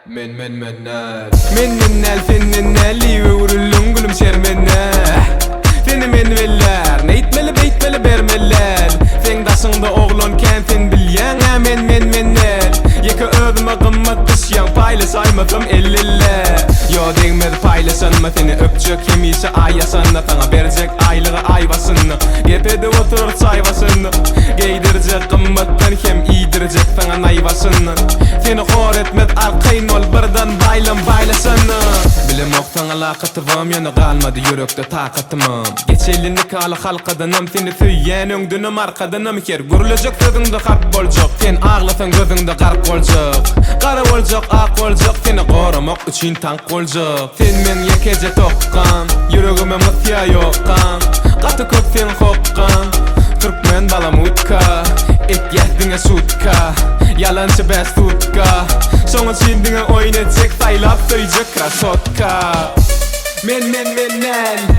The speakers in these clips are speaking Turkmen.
Minnel finnel urullun gülüm şermenne Feni men veller neytmeli beytmeli bermeller Fen daşыңda oğlon kentin bilyen mennel Yeke ödüme gımmat düşyan paylaşaymadım ellille Yo degmedi paylaşanma seni öpçük yemişe ayasanna Sana bercek aylığı ayvasını Gepede oturur sayvasını Geydirecek gımmattan hem iydirecek sana nayvasını Seni hor etmed alqayn ol birden baylasana Bilim oktan alaqatıvam yana qalmadı yürekte taqatımam Geç elini kalı halqadanam seni süyyen öngdünüm arqadanam Ker gürülecek sözüngde qarp bolcak Sen ağlatan gözüngde qarp bolcak Qara bolcak aq bolcak seni qoramak üçün tank bolcak Sen men yekece toqqan yüregime mıtya yoqqan Qatı köp sen hoqqan Türkmen balam utka Et yehdine sutka Yalançı bes tutka Soňa çindiňe oýnajak saýlap söýjek krasotka Mennel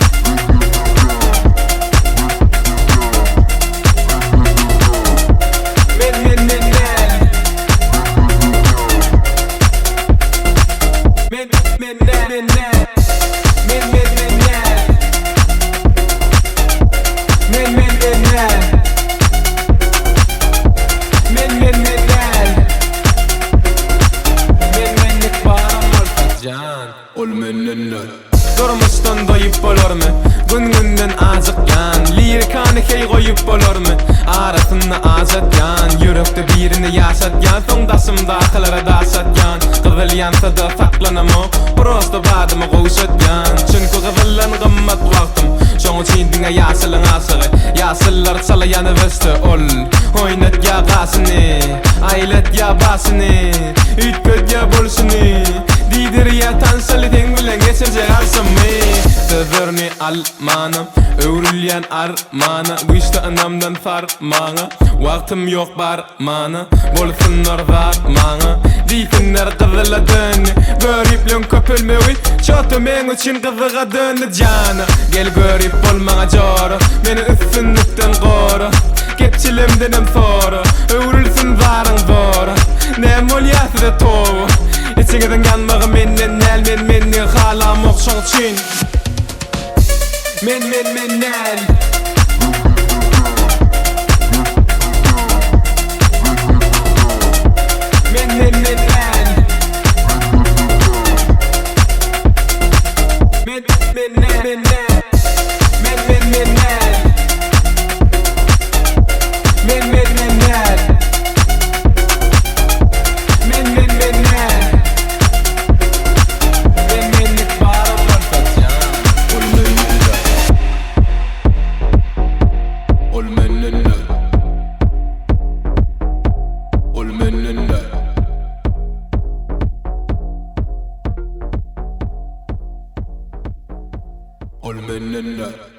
Durmuşdan doyup bolarmy? Gün-günden azıqyan Lirikany hey goýup bolarmy? Arasynda azatyan Yürekde birini ýasatyan Soňdaşymda aklara dasatyan Gyzyl ýansa-da saklanamo Prosto badymy goýsatyan Çünki gyzyllan gymmat wagtym Şoňa çindiňe ýasylyň asygy Ýasyllar çalaýany weste ol Oýnat ýa gasyny Aýlat ýa basyny Ütköt ýa bolsyny Didir ya tansalı dengilen geçecek alsamy Sözörni almanım Öwrülýän armana Güýçde anamdan farmana Wagtym ýok barmana Bolsunlar zarmana Diýsinler gyzyla dönni Görüplen köpelmegi Çota men üçin gyzyga dönni jana Gel görüp bolmaňa jora Meni üstünlikden gora Gepçilemdenem sora Öwrülsün zaryň zora Nem bolýasy towa İçiňizden ganmagy mennel halam okşaň üçin Mennel Olmenenler